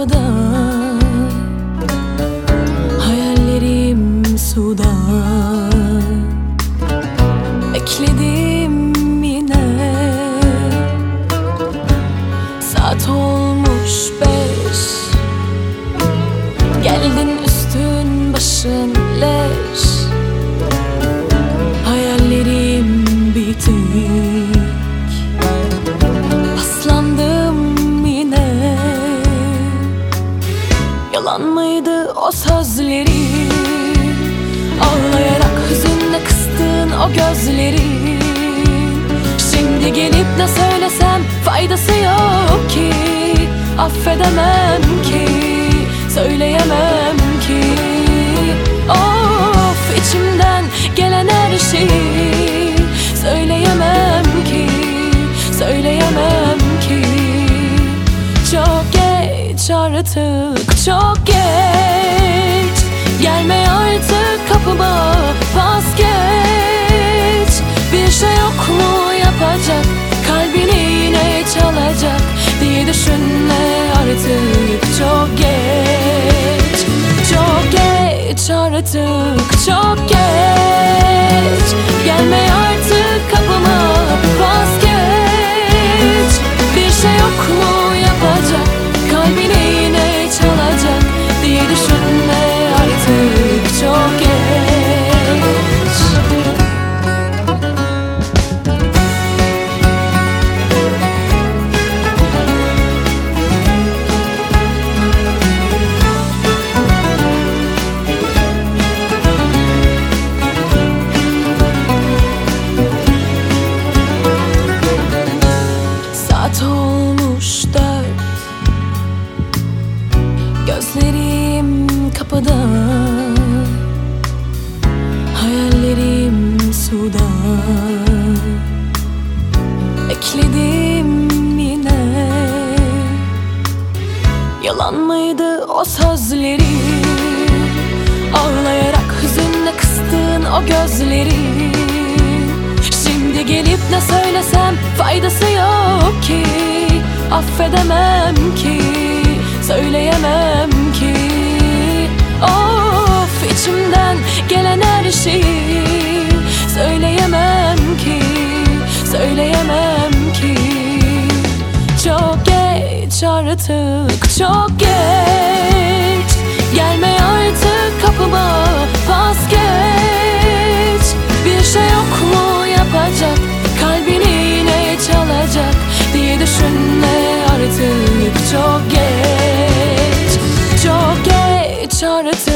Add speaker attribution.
Speaker 1: kapıda, hayallerim suda. Bekledim yine, saat olmuş 5. Geldin üstün başın leş, hayallerim bitik. Paslandım yine, yalan mıydı o sözleri? Ağlayarak hüzünle kıstın o gözleri. Şimdi gelip ne söylesem faydası yok ki. Affedemem ki, söyleyemem ki. Of, içimden gelen her şeyi söyleyemem ki, söyleyemem ki. Çok geç artık, çok geç. Gelme artık kapıma, vazgeç. Bir şey yok mu yapacak, kalbini yine çalacak diye düşünme artık. Çok geç, çok geç artık, çok geç. Gelme artık kapıma, vazgeç. Bir şey yok mu yapacak, kalbini yine çalacak diye düşünme artık. Çok geç. Saat olmuş 4. Gözlerim kapıda, hayallerim suda. Bekledim yine, yalan mıydı o sözleri? Ağlayarak hüzünle kıstın o gözleri. Şimdi gelip ne söylesem faydası yok ki. Affedemem ki, söyleyemem ki. Of, içimden gelen her şeyi söyleyemem ki, söyleyemem ki. Çok geç artık, çok geç. Gelme artık kapıma, vazgeç. Bir şey yok mu yapacak, kalbini yine çalacak diye düşünme artık. Çok geç, çok geç artık.